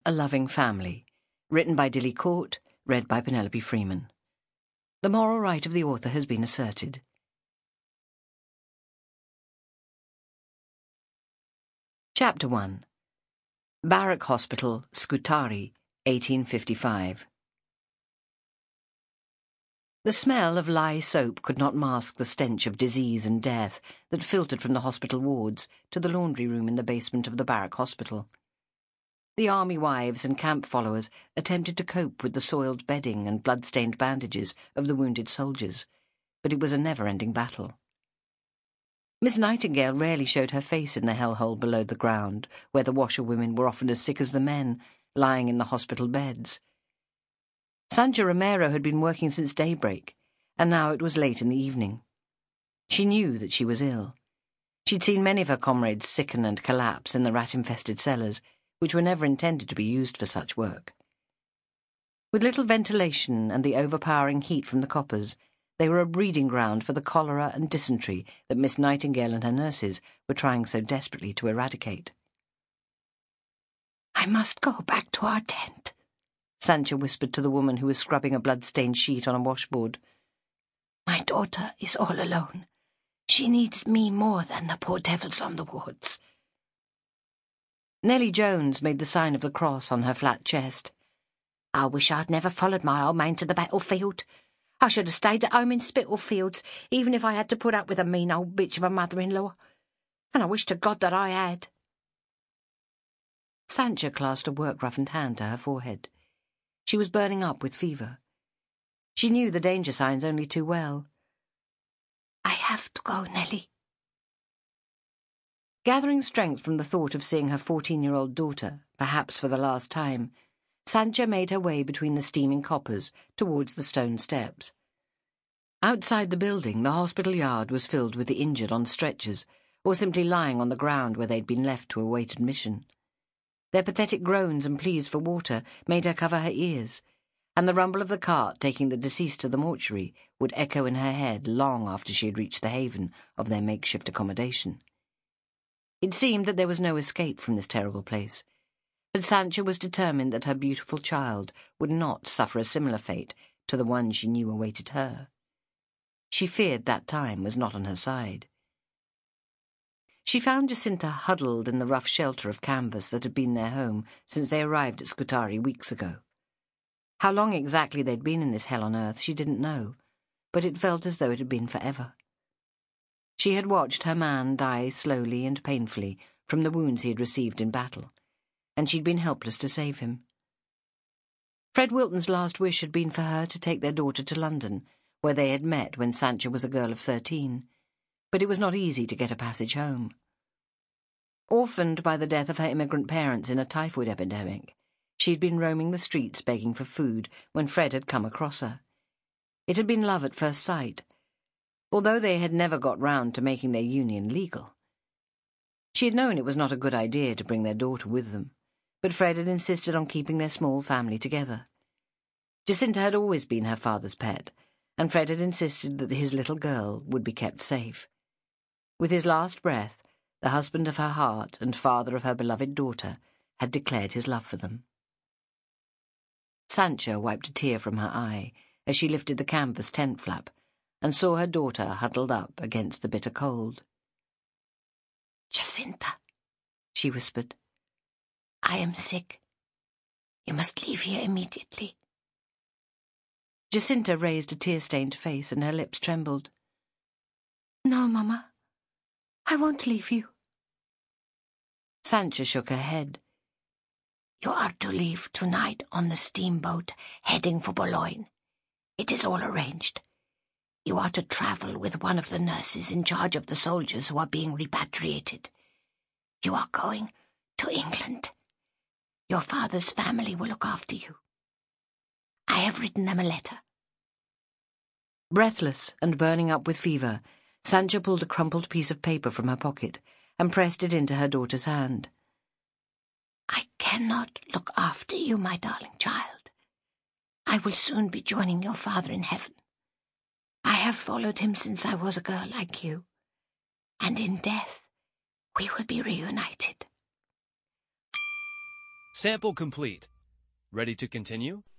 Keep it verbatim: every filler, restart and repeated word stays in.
A Loving Family, written by Dilly Court, read by Penelope Freeman. The moral right of the author has been asserted. Chapter one. Barrack Hospital, Scutari, eighteen fifty-five. The smell of lye soap could not mask the stench of disease and death that filtered from the hospital wards to the laundry room in the basement of the Barrack Hospital. The army wives and camp followers attempted to cope with the soiled bedding and blood-stained bandages of the wounded soldiers, but it was a never-ending battle. Miss Nightingale rarely showed her face in the hellhole below the ground, where the washerwomen were often as sick as the men, lying in the hospital beds. Sancha Romero had been working since daybreak, and now it was late in the evening. She knew that she was ill. She'd seen many of her comrades sicken and collapse in the rat-infested cellars, which were never intended to be used for such work. With little ventilation and the overpowering heat from the coppers, they were a breeding ground for the cholera and dysentery that Miss Nightingale and her nurses were trying so desperately to eradicate. "I must go back to our tent," Sancha whispered to the woman who was scrubbing a blood-stained sheet on a washboard. "My daughter is all alone. She needs me more than the poor devils on the wards." Nellie Jones made the sign of the cross on her flat chest. "I wish I'd never followed my old man to the battlefield. I should have stayed at home in Spitalfields, even if I had to put up with a mean old bitch of a mother-in-law. And I wish to God that I had." Sancha clasped a work-roughened hand to her forehead. She was burning up with fever. She knew the danger signs only too well. "I have to go, Nellie." Gathering strength from the thought of seeing her fourteen-year-old daughter, perhaps for the last time, Sancha made her way between the steaming coppers towards the stone steps. Outside the building, the hospital yard was filled with the injured on stretchers, or simply lying on the ground where they'd been left to await admission. Their pathetic groans and pleas for water made her cover her ears, and the rumble of the cart taking the deceased to the mortuary would echo in her head long after she had reached the haven of their makeshift accommodation. It seemed that there was no escape from this terrible place, but Sancha was determined that her beautiful child would not suffer a similar fate to the one she knew awaited her. She feared that time was not on her side. She found Jacinta huddled in the rough shelter of canvas that had been their home since they arrived at Scutari weeks ago. How long exactly they'd been in this hell on earth she didn't know, but it felt as though it had been forever. She had watched her man die slowly and painfully from the wounds he had received in battle, and she'd been helpless to save him. Fred Wilton's last wish had been for her to take their daughter to London, where they had met when Sancha was a girl of thirteen, but it was not easy to get a passage home. Orphaned by the death of her immigrant parents in a typhoid epidemic, she had been roaming the streets begging for food when Fred had come across her. It had been love at first sight, although they had never got round to making their union legal. She had known it was not a good idea to bring their daughter with them, but Fred had insisted on keeping their small family together. Jacinta had always been her father's pet, and Fred had insisted that his little girl would be kept safe. With his last breath, the husband of her heart and father of her beloved daughter had declared his love for them. Sancha wiped a tear from her eye as she lifted the canvas tent flap and saw her daughter huddled up against the bitter cold. "Jacinta," she whispered, "I am sick. You must leave here immediately." Jacinta raised a tear-stained face and her lips trembled. "No, Mama, I won't leave you." Sancha shook her head. "You are to leave tonight on the steamboat heading for Boulogne. It is all arranged. You are to travel with one of the nurses in charge of the soldiers who are being repatriated. You are going to England. Your father's family will look after you. I have written them a letter." Breathless and burning up with fever, Sancha pulled a crumpled piece of paper from her pocket and pressed it into her daughter's hand. "I cannot look after you, my darling child. I will soon be joining your father in heaven. I have followed him since I was a girl like you, and in death we will be reunited." Sample complete. Ready to continue?